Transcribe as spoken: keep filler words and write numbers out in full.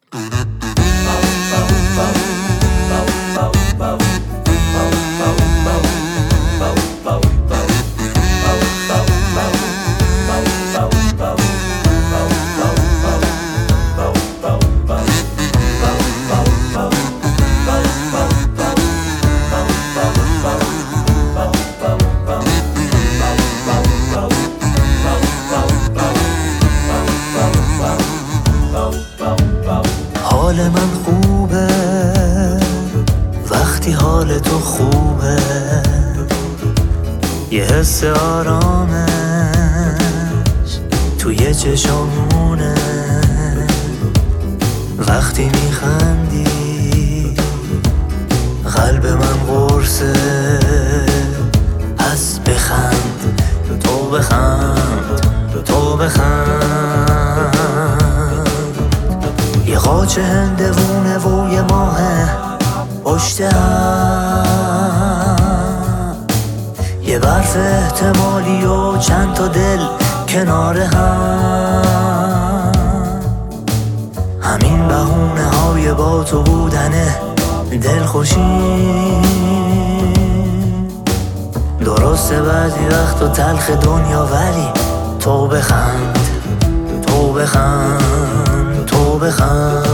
حال من خوبه وقتی حال تو خوبه، یه حس آرامش توی چشامونه. وقتی میخندی قلب من قرصه، پس بخند تو بخند تو بخند. یه قاچ هندوونه و یه ماه پشت هم، یه برف احتمالی و چند تا دل کنار هم. همین بهونه های با تو بودنه دل خوشی. درسته بعضی وقت و تلخ دنیا، ولی تو بخند تو بخند تو بخند.